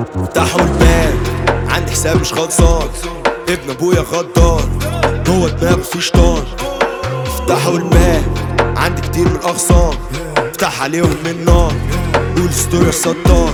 افتحوا الباب، عندي حساب مش خلصان، ابن ابويا غدار، جوه دماغه في شيطان. افتحوا الباب، عندي كتير من الاغصان، افتح عليهم من نار، قول ستوري الستار.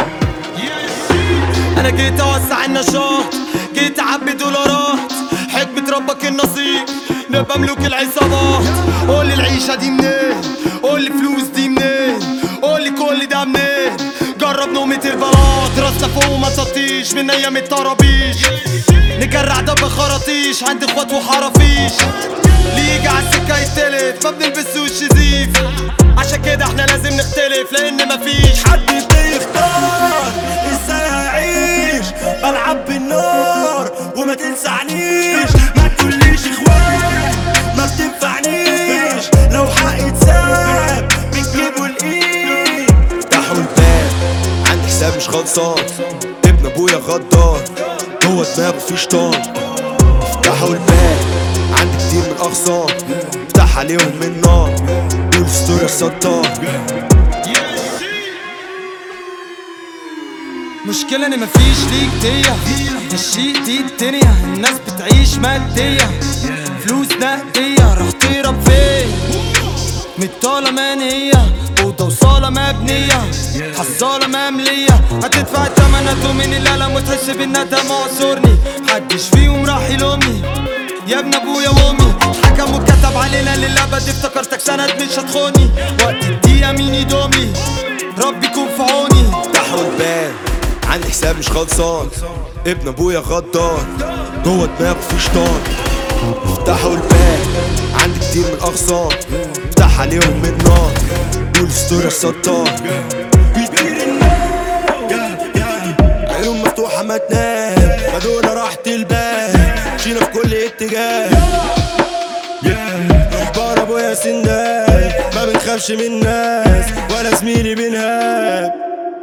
انا جيت اوسع النشاط، جيت اعبي دولارات، حكمة ربك النصيب نبقى ملوك العصابات. قولي العيشة دي منين، قولي فلوس دي منين، قولي كل ده منين. جرب نومة البلاط، راسنا فوق وما تطيش من ايام الطرابيش. نجرع دب خراطيش، عندي اخوات وحرافيش. اللي يجي عالسكة يتلف، ما بنلبسوش زيف. عشان كده احنا لازم نختلف، لان مفيش حد بيختار ازاي هعيش، بلعب بالنار وما تنسعنيش. ما تقوليش اخوان ما بتنفعنيش، لو حقي اتساب بنجيبه الايد. افتحوا الباب، عندي حساب مش خلصان، ابن ابويا غدار، جوه دماغه في شيطان. افتحوا الباب، عندي كتير من الاغصان، افتح عليهم من نار، قول ستوري الستار. مشكلة ان مفيش ليك دية، الشيء دي الدنيا، الناس بتعيش مادية، فلوس نقدية، راح تهرب فين؟ متطالة منية، أوضة وصالة مبنية، حصالة مملية، هتدفع التمن هتؤمن الألم وتحس بالندم اعذرني. محدش فيهم راح يلومني يا ابن ابويا وامي، حكم وكتب علينا للأبد، افتكرتك سند مش هتخوني، وقت الدقيقة مين يدومي، ربي يكون في عوني. افتحوا الباب، عندي حساب مش خلصان، ابن ابويا غدار، جوه دماغه في شيطان. افتحوا الباب، عندي كتير من الاغصان، افتح عليهم من نار، قول ستوري الستار. بيطير النار، عينهم مفتوحة ما تنام، خدونا راحة البال، مشينا في كل اتجاه. ربنا ابويا سندال، ما بنخافش من الناس ولا زميلي بنهاب.